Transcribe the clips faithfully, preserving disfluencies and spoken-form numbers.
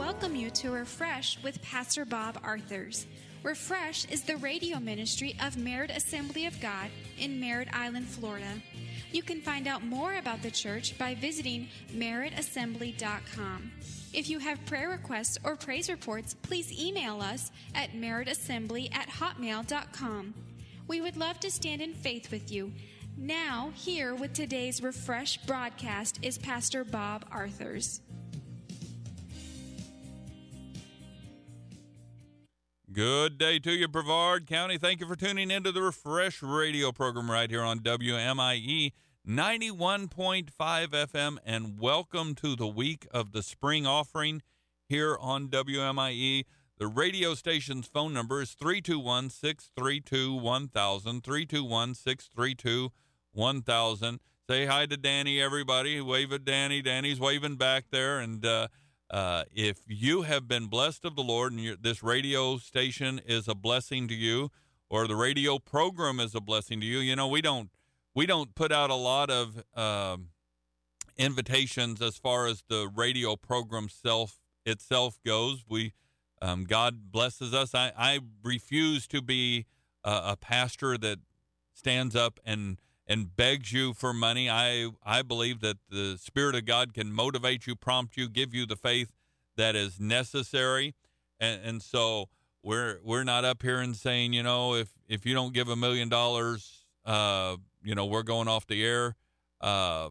welcome you to Refresh with Pastor Bob Arthurs. Refresh is the radio ministry of Merritt Assembly of God in Merritt Island, Florida. You can find out more about the church by visiting merritt assembly dot com. If you have prayer requests or praise reports, please email us at merritt assembly at hotmail dot com. We would love to stand in faith with you. Now, here with today's Refresh broadcast is Pastor Bob Arthurs. Good day to you, Brevard County. Thank you for tuning into the Refresh radio program right here on W M I E ninety-one point five F M, and welcome to the week of the spring offering here on W M I E. The radio station's phone number is three two one, six three two, one thousand, three two one, six three two, one thousand. Say hi to Danny, everybody. Wave at Danny. Danny's waving back there, and uh, Uh, if you have been blessed of the Lord and you're, this radio station is a blessing to you, or the radio program is a blessing to you, you know, we don't we don't put out a lot of um, invitations as far as the radio program self itself goes. We um, God blesses us. I, I refuse to be a, a pastor that stands up and and begs you for money. I I believe that the Spirit of God can motivate you, prompt you, give you the faith that is necessary. And, and so we're we're not up here and saying, you know, if, if you don't give a million dollars, uh, you know, we're going off the air. Uh,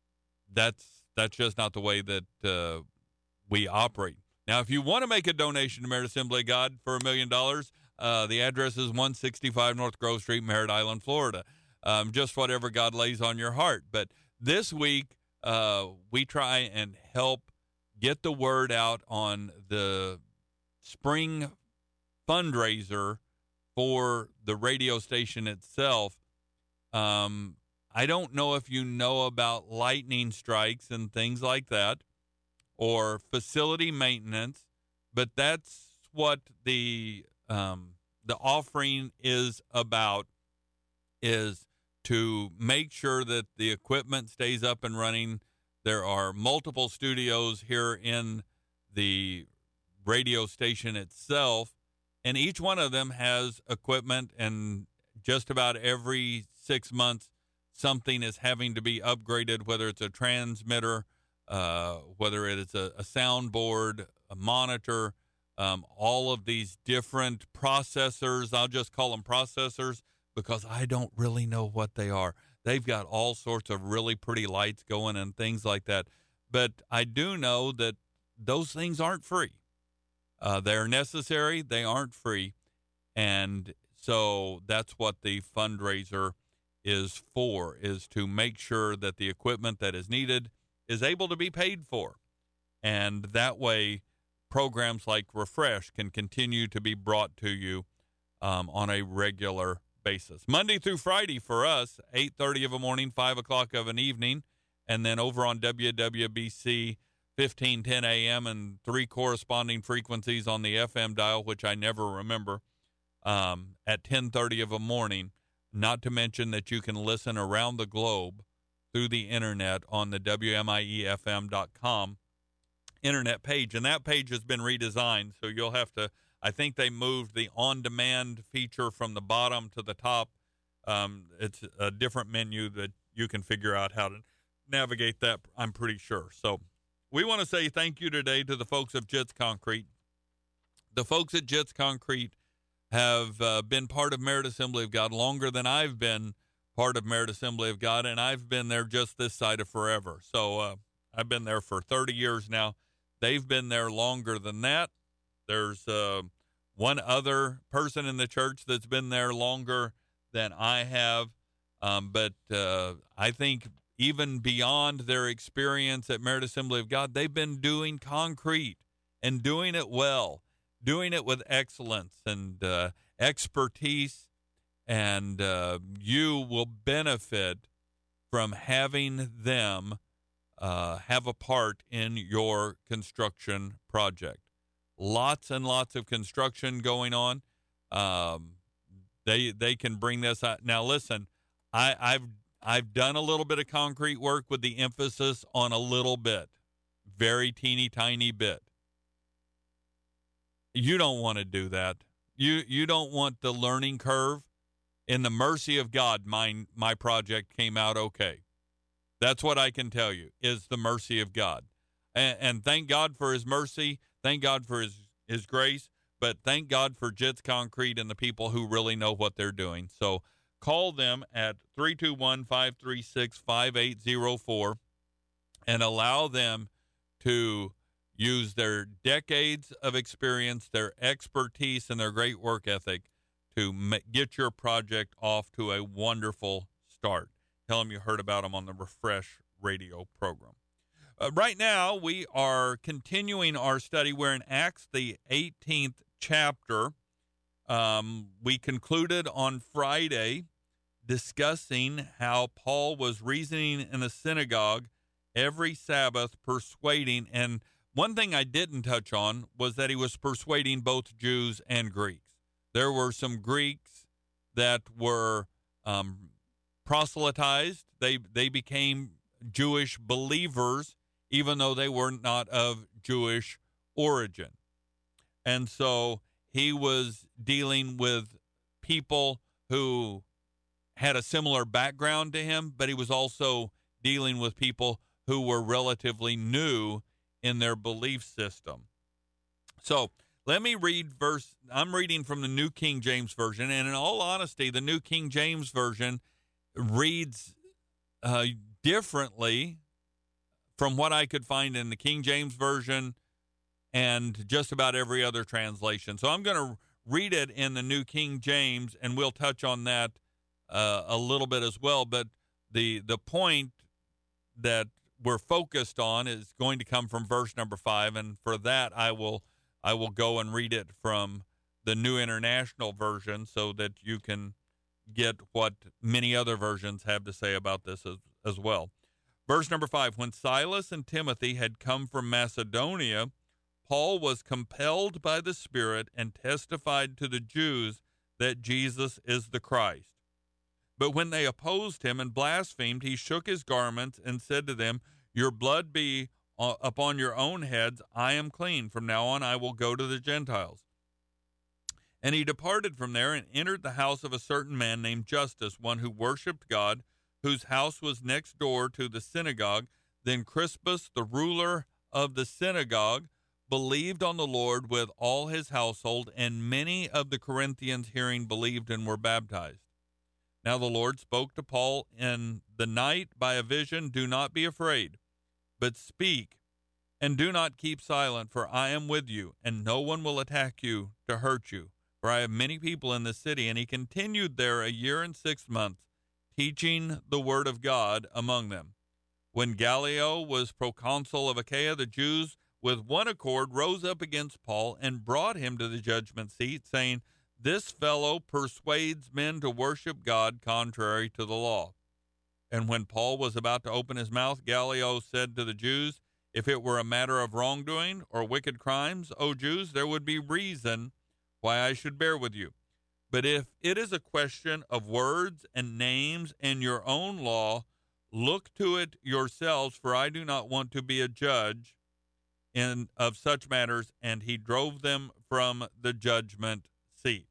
that's that's just not the way that uh, we operate. Now, if you want to make a donation to Merritt Assembly of God for a million dollars, uh, the address is one sixty-five North Grove Street, Merritt Island, Florida. Um, just whatever God lays on your heart. But this week, uh, we try and help get the word out on the spring fundraiser for the radio station itself. Um, I don't know if you know about lightning strikes and things like that, or facility maintenance, but that's what the um, the offering is about, is to make sure that the equipment stays up and running. There are multiple studios here in the radio station itself, and each one of them has equipment, and just about every six months something is having to be upgraded, whether it's a transmitter, uh, whether it is a, a soundboard, a monitor, um, all of these different processors. I'll just call them processors, because I don't really know what they are. They've got all sorts of really pretty lights going and things like that. But I do know that those things aren't free. Uh, they're necessary. They aren't free. And so that's what the fundraiser is for, is to make sure that the equipment that is needed is able to be paid for. And that way, programs like Refresh can continue to be brought to you um, on a regular basis. Monday through Friday for us, eight thirty of a morning, five o'clock of an evening, and then over on W W B C fifteen ten A M and three corresponding frequencies on the F M dial, which I never remember, um, at ten thirty of a morning, not to mention that you can listen around the globe through the internet on the W M I E F M dot com internet page, and that page has been redesigned, so you'll have to, I think they moved the on-demand feature from the bottom to the top. Um, it's a different menu that you can figure out how to navigate that, I'm pretty sure. So we want to say thank you today to the folks of Jits Concrete. The folks at Jits Concrete have uh, been part of Merritt Assembly of God longer than I've been part of Merritt Assembly of God, and I've been there just this side of forever. So uh, I've been there for thirty years now. They've been there longer than that. There's uh, one other person in the church that's been there longer than I have. Um, but uh, I think even beyond their experience at Merritt Assembly of God, they've been doing concrete and doing it well, doing it with excellence and uh, expertise. And uh, you will benefit from having them uh, have a part in your construction project. Lots and lots of construction going on. Um, they they can bring this out. Now, listen, I, I've I've done a little bit of concrete work with the emphasis on a little bit, very teeny tiny bit. You don't want to do that. You you don't want the learning curve. In the mercy of God, my, my project came out okay. That's what I can tell you, is the mercy of God. And, and thank God for his mercy. Thank God for his, his grace. But thank God for Jits Concrete and the people who really know what they're doing. So call them at three two one, five three six, five eight zero four and allow them to use their decades of experience, their expertise, and their great work ethic to ma- get your project off to a wonderful start. Tell them you heard about them on the Refresh radio program. Uh, right now, we are continuing our study. We're in Acts, the eighteenth chapter. Um, we concluded on Friday discussing how Paul was reasoning in the synagogue every Sabbath, persuading. And one thing I didn't touch on was that he was persuading both Jews and Greeks. There were some Greeks that were um, proselytized. They they became Jewish believers, even though they were not of Jewish origin. And so he was dealing with people who had a similar background to him, but he was also dealing with people who were relatively new in their belief system. So let me read verse. I'm reading from the New King James Version, and in all honesty, the New King James Version reads uh, differently from what I could find in the King James Version and just about every other translation. So I'm going to read it in the New King James, and we'll touch on that uh, a little bit as well. But the the point that we're focused on is going to come from verse number five, and for that I will I will go and read it from the New International Version so that you can get what many other versions have to say about this as, as well. Verse number five, when Silas and Timothy had come from Macedonia, Paul was compelled by the Spirit and testified to the Jews that Jesus is the Christ. But when they opposed him and blasphemed, he shook his garments and said to them, your blood be upon your own heads. I am clean. From now on I will go to the Gentiles. And he departed from there and entered the house of a certain man named Justus, one who worshipped God, whose house was next door to the synagogue. Then Crispus, the ruler of the synagogue, believed on the Lord with all his household, and many of the Corinthians hearing believed and were baptized. Now the Lord spoke to Paul in the night by a vision, do not be afraid, but speak, and do not keep silent, for I am with you, and no one will attack you to hurt you. For I have many people in the city. And he continued there a year and six months, teaching the word of God among them. When Gallio was proconsul of Achaia, the Jews with one accord rose up against Paul and brought him to the judgment seat, saying, this fellow persuades men to worship God contrary to the law. And when Paul was about to open his mouth, Gallio said to the Jews, if it were a matter of wrongdoing or wicked crimes, O Jews, there would be reason why I should bear with you. But if it is a question of words and names and your own law, look to it yourselves, for I do not want to be a judge in of such matters. And he drove them from the judgment seat.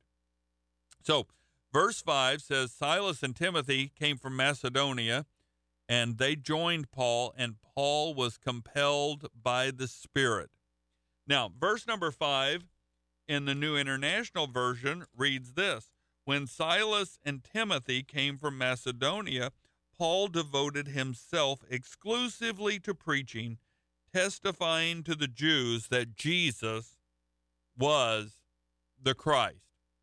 So verse five says, Silas and Timothy came from Macedonia, and they joined Paul, and Paul was compelled by the Spirit. Now, verse number five in the New International Version reads this, when Silas and Timothy came from Macedonia, Paul devoted himself exclusively to preaching, testifying to the Jews that Jesus was the Christ.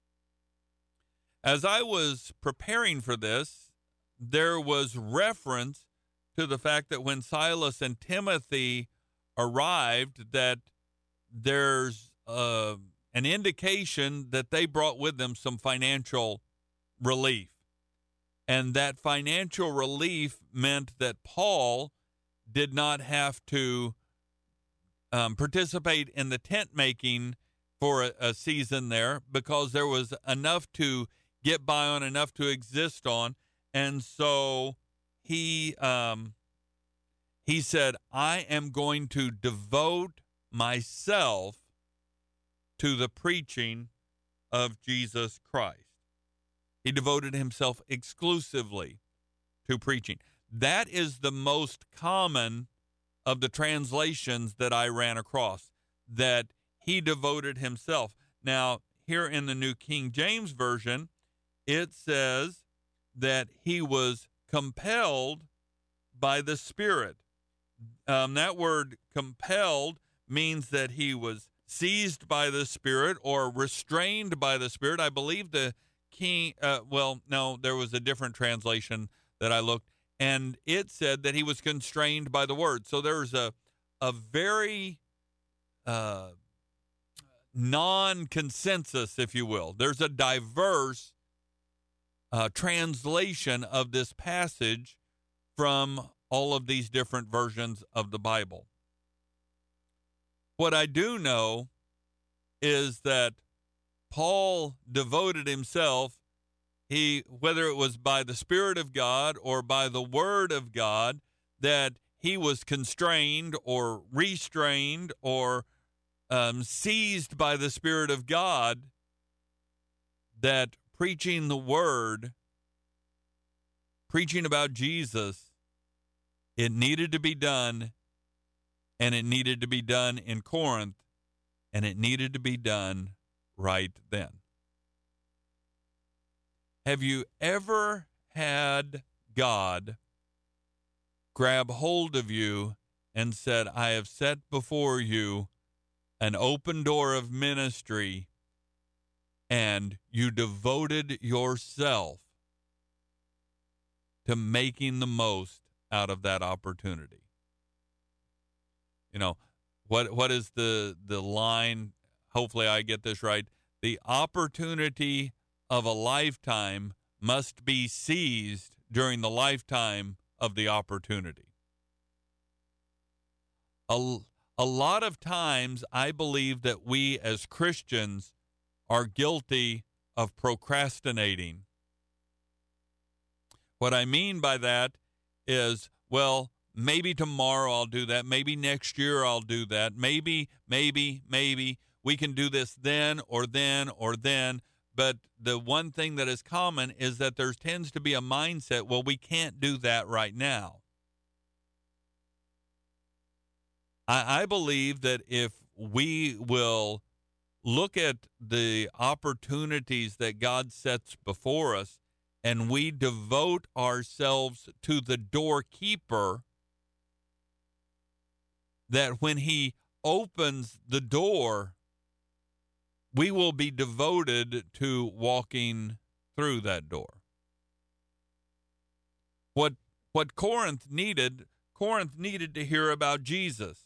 As I was preparing for this, there was reference to the fact that when Silas and Timothy arrived, that there's uh, an indication that they brought with them some financial relief. And that financial relief meant that Paul did not have to um, participate in the tent making for a, a season there, because there was enough to get by on, enough to exist on. And so he um, he said, I am going to devote myself to the preaching of Jesus Christ. He devoted himself exclusively to preaching. That is the most common of the translations that I ran across, that he devoted himself. Now, here in the New King James Version, it says that he was compelled by the Spirit. Um, that word compelled means that he was seized by the Spirit or restrained by the Spirit. I believe the king, uh, well, no, there was a different translation that I looked, and it said that he was constrained by the word. So there's a, a very uh, non-consensus, if you will. There's a diverse uh, translation of this passage from all of these different versions of the Bible. What I do know is that Paul devoted himself, he, whether it was by the Spirit of God or by the Word of God, that he was constrained or restrained or um, seized by the Spirit of God, that preaching the Word, preaching about Jesus, it needed to be done, and it needed to be done in Corinth, and it needed to be done right then. Have you ever had God grab hold of you and said, I have set before you an open door of ministry, and you devoted yourself to making the most out of that opportunity? You know, what what is the the line? Hopefully I get this right. The opportunity of a lifetime must be seized during the lifetime of the opportunity. A, a lot of times I believe that we as Christians are guilty of procrastinating. What I mean by that is, well, maybe tomorrow I'll do that. Maybe next year I'll do that. Maybe, maybe, maybe we can do this then or then or then. But the one thing that is common is that there tends to be a mindset, well, we can't do that right now. I, I believe that if we will look at the opportunities that God sets before us and we devote ourselves to the doorkeeper, that when he opens the door, we will be devoted to walking through that door. What what Corinth needed, Corinth needed to hear about Jesus.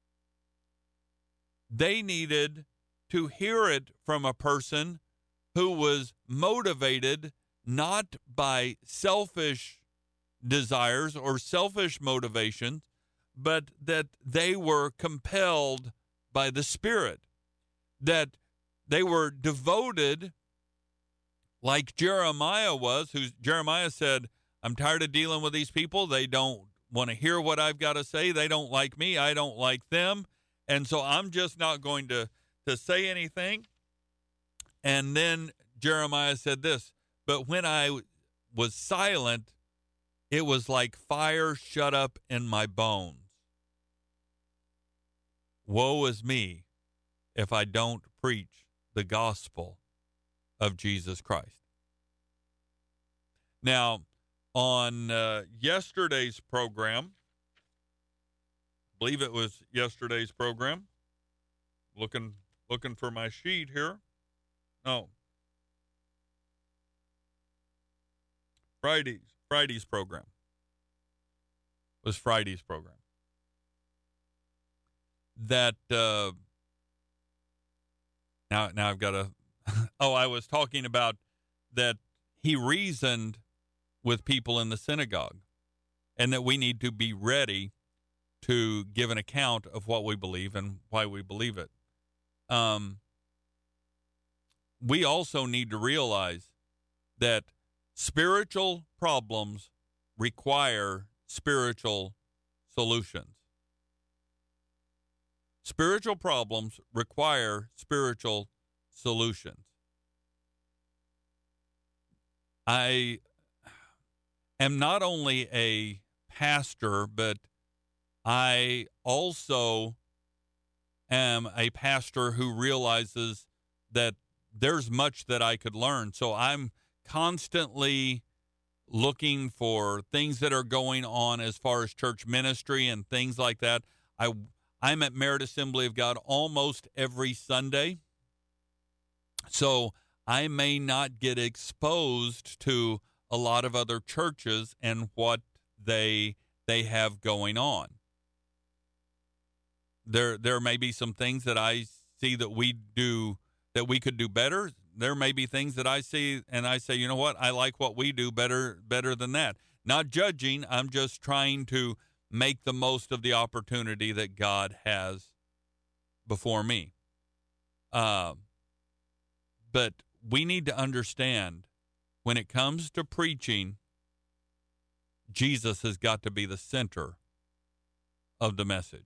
They needed to hear it from a person who was motivated not by selfish desires or selfish motivations, but that they were compelled by the Spirit, that they were devoted like Jeremiah was, who Jeremiah said, I'm tired of dealing with these people. They don't want to hear what I've got to say. They don't like me. I don't like them. And so I'm just not going to, to say anything. And then Jeremiah said this, but when I was silent, it was like fire shut up in my bones. Woe is me if I don't preach the gospel of Jesus Christ. Now, on uh, yesterday's program, I believe it was yesterday's program, looking looking for my sheet here. No. Friday's, Friday's program. Was Friday's program. That, uh, now, now I've got to, oh, I was talking about that he reasoned with people in the synagogue and that we need to be ready to give an account of what we believe and why we believe it. Um, we also need to realize that spiritual problems require spiritual solutions. Spiritual problems require spiritual solutions. I am not only a pastor, but I also am a pastor who realizes that there's much that I could learn. So I'm constantly looking for things that are going on as far as church ministry and things like that. I, I'm at Merit Assembly of God almost every Sunday. So I may not get exposed to a lot of other churches and what they they have going on. There there may be some things that I see that we do that we could do better. There may be things that I see and I say, you know what, I like what we do better better than that. Not judging, I'm just trying to make the most of the opportunity that God has before me. Uh, but we need to understand, when it comes to preaching, Jesus has got to be the center of the message.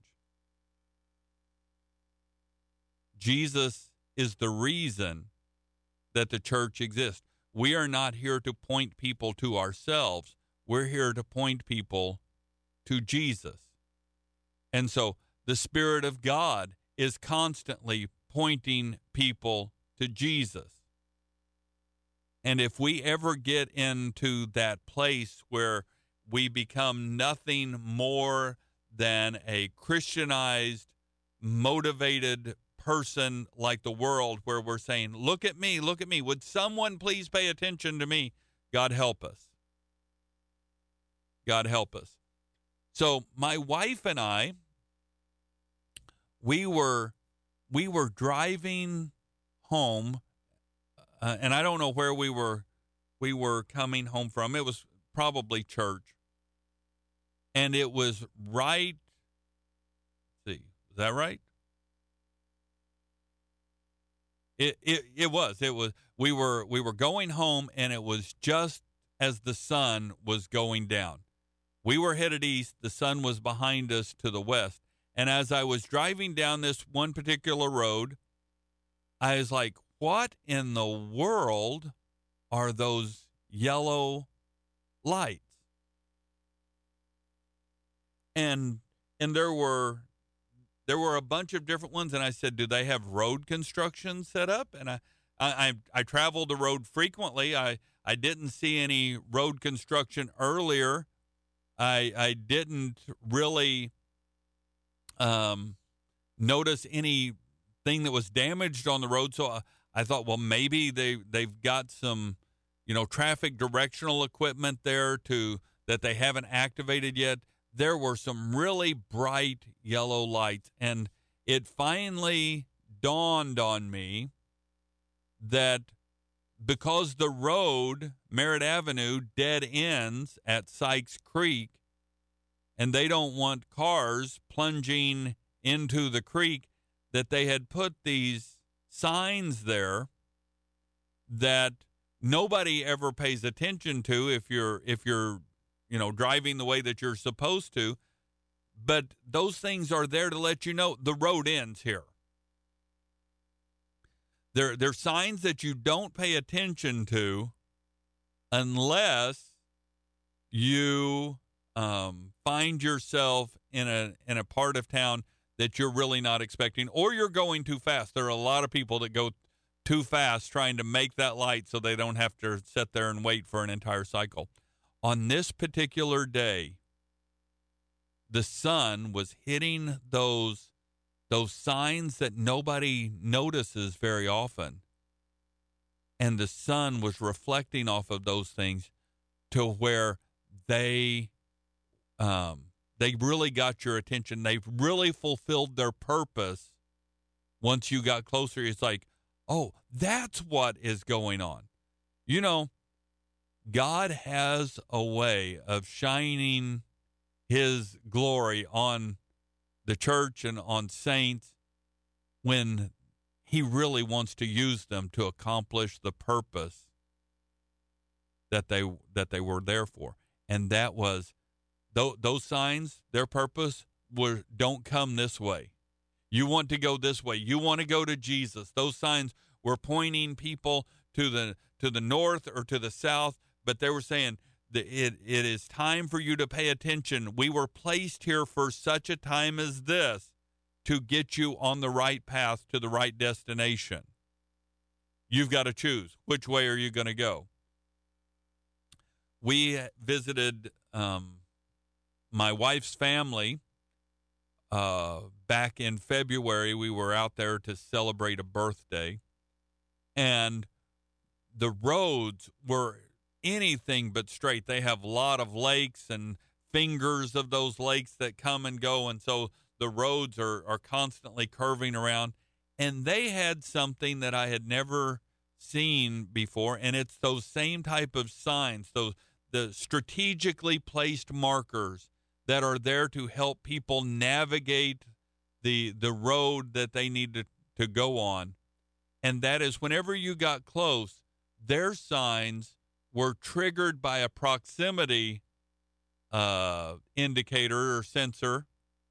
Jesus is the reason that the church exists. We are not here to point people to ourselves. We're here to point people to Jesus. And so the Spirit of God is constantly pointing people to Jesus. And if we ever get into that place where we become nothing more than a Christianized, motivated person like the world, where we're saying, look at me, look at me, would someone please pay attention to me? God help us. God help us. So my wife and I, we were we were driving home, uh, and I don't know where we were we were coming home from. It was probably church. And it was right, let's see, is that right? It, it it was. It was we were we were going home, and it was just as the sun was going down. We were headed east, the sun was behind us to the west. And as I was driving down this one particular road, I was like, what in the world are those yellow lights? And and there were there were a bunch of different ones, and I said, do they have road construction set up? And I I I, I travel the road frequently. I, I didn't see any road construction earlier. I I didn't really um, notice anything that was damaged on the road, so I, I thought, well, maybe they they've got some, you know, traffic directional equipment there to that they haven't activated yet. There were some really bright yellow lights, and it finally dawned on me that because the road, Merritt Avenue, dead ends at Sykes Creek, and they don't want cars plunging into the creek, that they had put these signs there that nobody ever pays attention to if you're if you're you know driving the way that you're supposed to, but those things are there to let you know the road ends here. They're, they're signs that you don't pay attention to unless you um, find yourself in a in a part of town that you're really not expecting, or you're going too fast. There are a lot of people that go too fast trying to make that light so they don't have to sit there and wait for an entire cycle. On this particular day, the sun was hitting those those signs that nobody notices very often. And the sun was reflecting off of those things to where they um, they really got your attention. They really fulfilled their purpose once you got closer. It's like, oh, that's what is going on. You know, God has a way of shining his glory on the church and on saints when he really wants to use them to accomplish the purpose that they that they were there for. And that was th- those signs, their purpose were don't come this way. You want to go this way. You want to go to Jesus. Those signs were pointing people to the to the north or to the south, but they were saying that it, it is time for you to pay attention. We were placed here for such a time as this to get you on the right path to the right destination. You've got to choose. Which way are you going to go? We visited um, my wife's family uh, back in February. We were out there to celebrate a birthday, and the roads were anything but straight. They have a lot of lakes and fingers of those lakes that come and go, and so the roads are, are constantly curving around. And they had something that I had never seen before, and it's those same type of signs, those the strategically placed markers that are there to help people navigate the the road that they need to, to go on. And that is, whenever you got close, their signs were triggered by a proximity uh, indicator or sensor,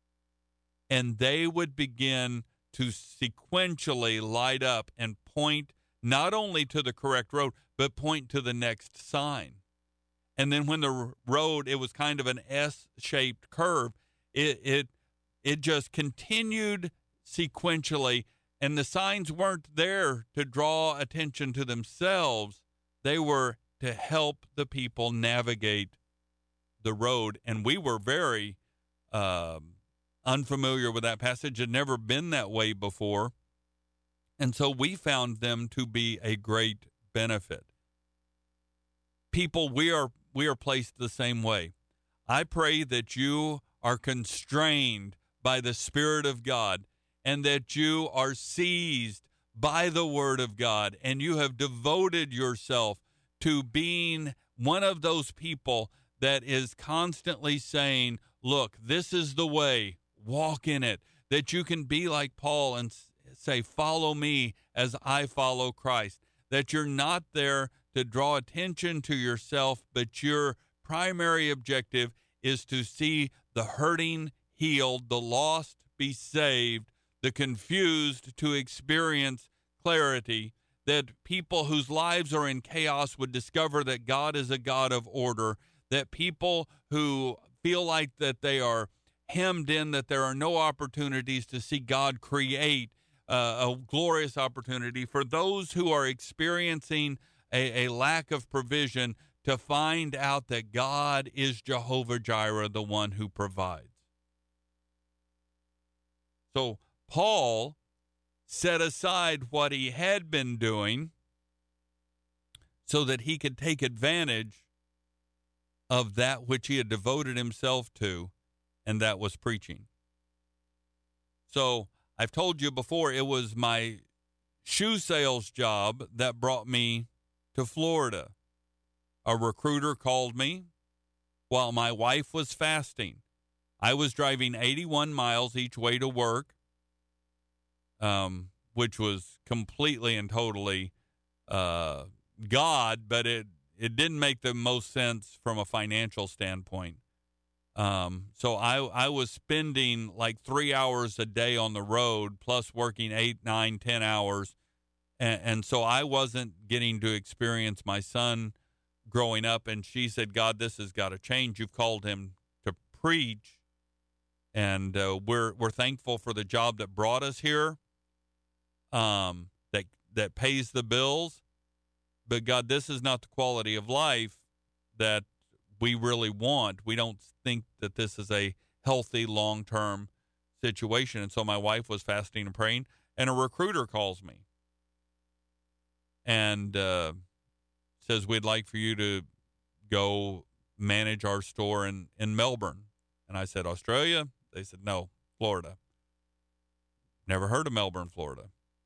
and they would begin to sequentially light up and point not only to the correct road, but point to the next sign. And then when the road, it was kind of an S-shaped curve, it it it just continued sequentially, and the signs weren't there to draw attention to themselves. They were to help the people navigate the road. And we were very um, unfamiliar with that passage, had never been that way before. And so we found them to be a great benefit. People, we are we are placed the same way. I pray that you are constrained by the Spirit of God and that you are seized by the Word of God, and you have devoted yourself to being one of those people that is constantly saying, look, this is the way, walk in it, that you can be like Paul and say, follow me as I follow Christ, that you're not there to draw attention to yourself, but your primary objective is to see the hurting healed, the lost be saved, the confused to experience clarity, that people whose lives are in chaos would discover that God is a God of order, that people who feel like that they are hemmed in, that there are no opportunities to see God create uh, a glorious opportunity for those who are experiencing a, a lack of provision, to find out that God is Jehovah Jireh, the one who provides. So Paul set aside what he had been doing so that he could take advantage of that which he had devoted himself to, and that was preaching. So I've told you before, it was my shoe sales job that brought me to Florida. A recruiter called me while my wife was fasting. I was driving eighty-one miles each way to work, um, which was completely and totally uh, God, but it, it didn't make the most sense from a financial standpoint. Um, so I, I was spending like three hours a day on the road, plus working eight, nine, ten hours. And, and so I wasn't getting to experience my son growing up. And she said, God, this has got to change. You've called him to preach. And uh, we're we're thankful for the job that brought us here, um, that that pays the bills. But God, this is not the quality of life that we really want. We don't think that this is a healthy, long-term situation. And so my wife was fasting and praying, and a recruiter calls me and uh, says, we'd like for you to go manage our store in, in Melbourne. And I said, Australia? They said, no, Florida. Never heard of Melbourne, Florida.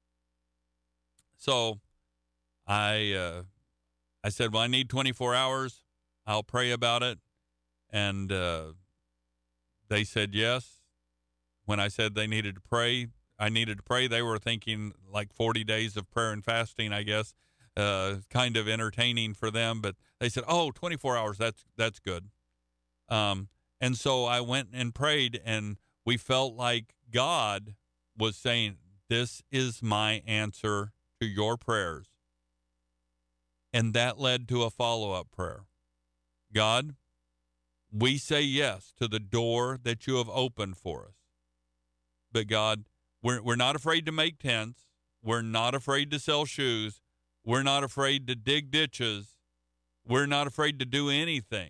So I uh, I said, well, I need twenty-four hours. I'll pray about it. And uh, they said yes. When I said they needed to pray, I needed to pray. They were thinking like forty days of prayer and fasting, I guess, uh, kind of entertaining for them. But they said, oh, twenty-four hours, that's that's good. Um, and so I went and prayed, and we felt like God was saying, this is my answer to your prayers. And that led to a follow-up prayer. God, we say yes to the door that you have opened for us. But God, we're, we're not afraid to make tents. We're not afraid to sell shoes. We're not afraid to dig ditches. We're not afraid to do anything.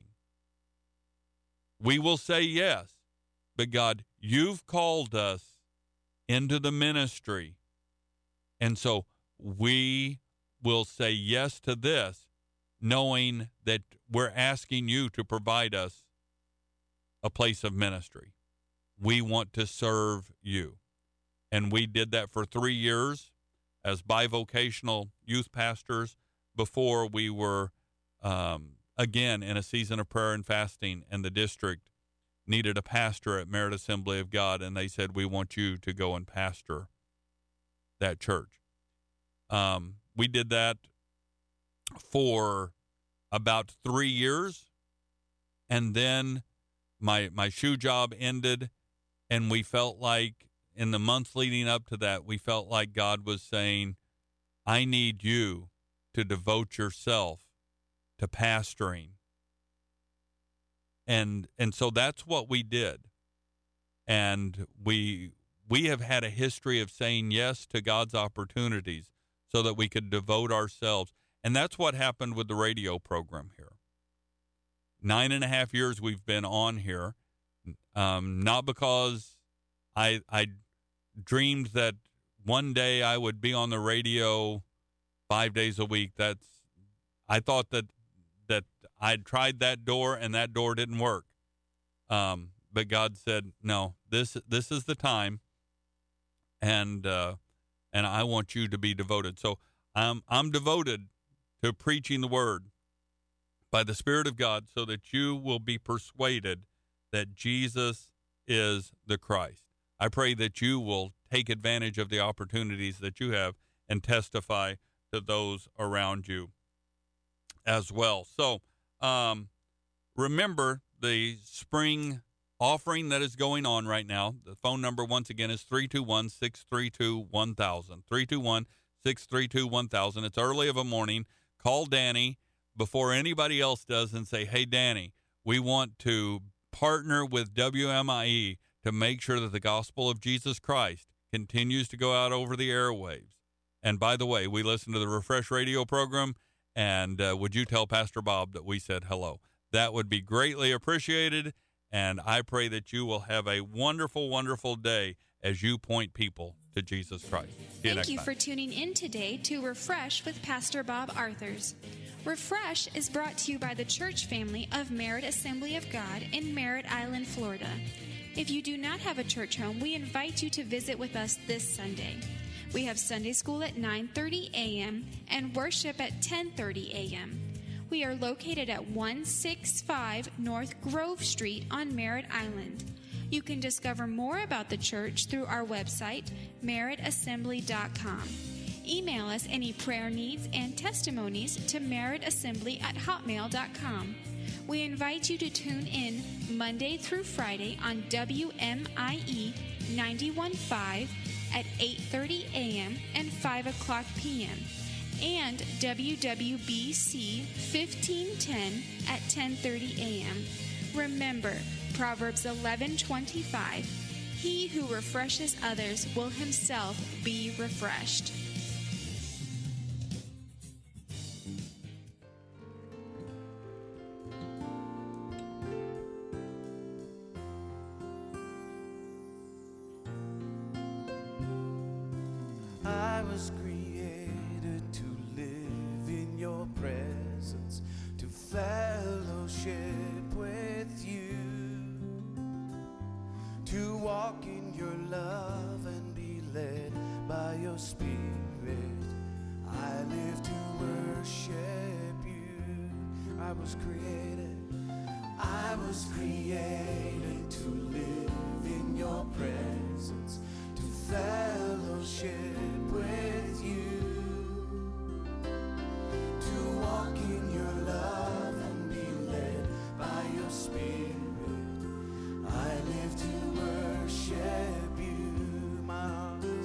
We will say yes. But God, you've called us into the ministry. And so we will say yes to this, knowing that we're asking you to provide us a place of ministry. We want to serve you. And we did that for three years as bivocational youth pastors before we were, um, again, in a season of prayer and fasting, and the district needed a pastor at Merit Assembly of God, and they said, we want you to go and pastor that church. Um, we did that for about three years, and then my my shoe job ended, and we felt like in the months leading up to that, we felt like God was saying, I need you to devote yourself to pastoring. And and so that's what we did. And we we have had a history of saying yes to God's opportunities so that we could devote ourselves. And that's what happened with the radio program here. Nine and a half years we've been on here, um, not because I I dreamed that one day I would be on the radio five days a week. That's I thought that that I'd tried that door and that door didn't work. Um, but God said, no, this this is the time, and uh, and I want you to be devoted. So I'm I'm devoted to preaching the word by the Spirit of God, so that you will be persuaded that Jesus is the Christ. I pray that you will take advantage of the opportunities that you have and testify to those around you as well. So um, remember the spring offering that is going on right now. The phone number, once again, is three two one, six three two, one thousand. three two one, six three two, one thousand. It's early of a morning. Call Danny before anybody else does and say, hey, Danny, we want to partner with W M I E to make sure that the gospel of Jesus Christ continues to go out over the airwaves. And by the way, we listen to the Refresh Radio program, and uh, would you tell Pastor Bob that we said hello? That would be greatly appreciated, and I pray that you will have a wonderful, wonderful day as you point people to Jesus Christ. See you Thank next you time. for tuning in today to Refresh with Pastor Bob Arthurs. Refresh is brought to you by the church family of Merit Assembly of God in Merritt Island, Florida. If you do not have a church home, we invite you to visit with us this Sunday. We have Sunday school at nine thirty a.m. and worship at ten thirty a.m. We are located at one sixty-five North Grove Street on Merritt Island. You can discover more about the church through our website, merritt assembly dot com. Email us any prayer needs and testimonies to merrittassembly at hotmail dot com. We invite you to tune in Monday through Friday on W M I E ninety-one point five at eight thirty a.m. and five o'clock p.m. and W W B C fifteen ten at ten thirty a.m. Remember, Proverbs eleven twenty-five, he who refreshes others will himself be refreshed. I was created to live in your presence, to fellowship with you, to walk in your love and be led by your Spirit. I live to worship you. I was created, I was created to live in your presence,